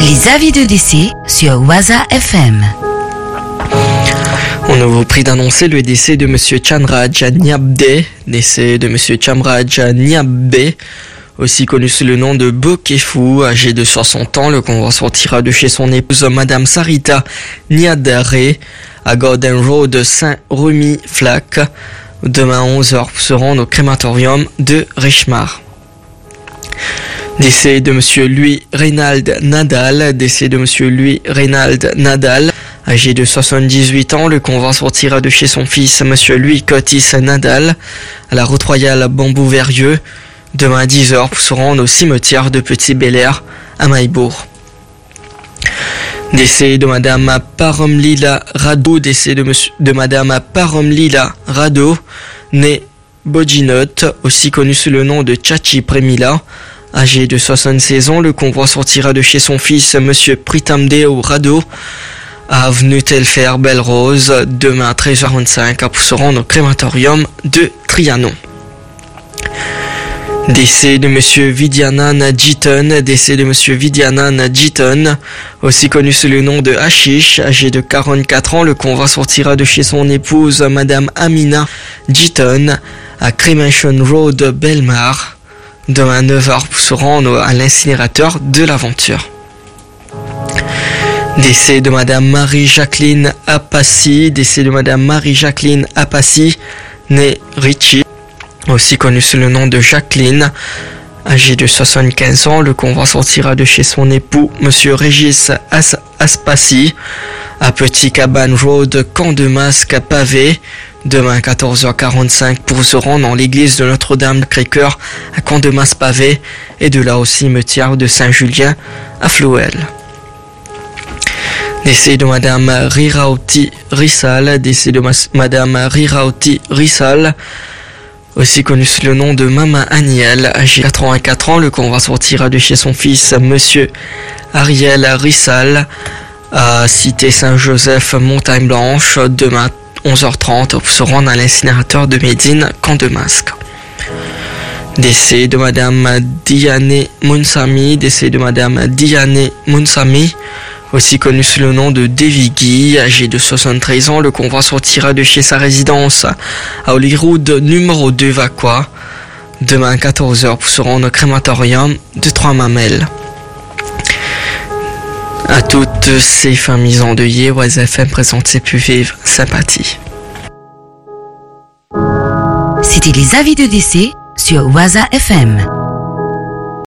Les avis de décès sur Waza FM. On vous prie d'annoncer le décès de Monsieur Chanraj Nyabde, décès de Monsieur Chamraj Nyabde, aussi connu sous le nom de Bokefu, âgé de 60 ans. Le convoi sortira de chez son épouse Madame Sarita Nyadare à Gordon Road Saint-Remy-Flac. Demain à 11h pour se rendre au crématorium de Richmar. Décès de Monsieur Louis Reynald Nadal, décès de Monsieur Louis Reynald Nadal, âgé de 78 ans. Le convoi sortira de chez son fils Monsieur Louis Cotis Nadal à la route royale Bambou-Verrieux. Demain à 10h pour se rendre au cimetière de Petit-Bel-Air à Maillebourg. Décès de Madame Paromlila Rado, décès de Madame Paromlila Rado, née Bodjinot, aussi connue sous le nom de Chachi Premila, âgée de 76 ans. Le convoi sortira de chez son fils Monsieur Pritamdeo Rado à avenue Telfer Belle-Rose demain à 13h25 pour se rendre au crématorium de Trianon. Décès de Monsieur Vidyanan Jiton, décès de Monsieur Vidyanan Jiton, aussi connu sous le nom de Hashish, âgé de 44 ans. Le convoi sortira de chez son épouse Madame Amina Jiton à Cremation Road Belmar demain à 9h pour se rendre à l'incinérateur de l'Aventure. Décès de Madame Marie-Jacqueline Apassi, décès de Madame Marie-Jacqueline Apassi, née Richie, aussi connue sous le nom de Jacqueline, âgée de 75 ans. Le convoi sortira de chez son époux Monsieur Régis Aspassi à Petit Cabane Road, Camp de Masque à Pavé, demain à 14h45 pour se rendre dans l'église de Notre-Dame-Sacré-Cœur à Camp de Masque Pavé et de là au cimetière de Saint-Julien à Flouel. Décès de Madame Rirauti Rissal, décès de Madame Rirauti Rissal, aussi connue sous le nom de Mama Aniel, âgée de 84 ans. Le convoi sortira de chez son fils Monsieur Ariel Rissal à Cité Saint-Joseph Montagne Blanche demain 11h30 pour se rendre à l'incinérateur de Médine, Camp de Masque. Décès de Madame Diane Mounsami, décès de Madame Diane Mounsami, aussi connue sous le nom de Devigui, âgée de 73 ans. Le convoi sortira de chez sa résidence à Holyrood numéro 2 Vaqua demain à 14h pour se rendre au crématorium de Trois-Mamelles. À toutes ces familles endeuillées, Waza FM présente ses plus vives sympathies. C'était les avis de décès sur Waza FM.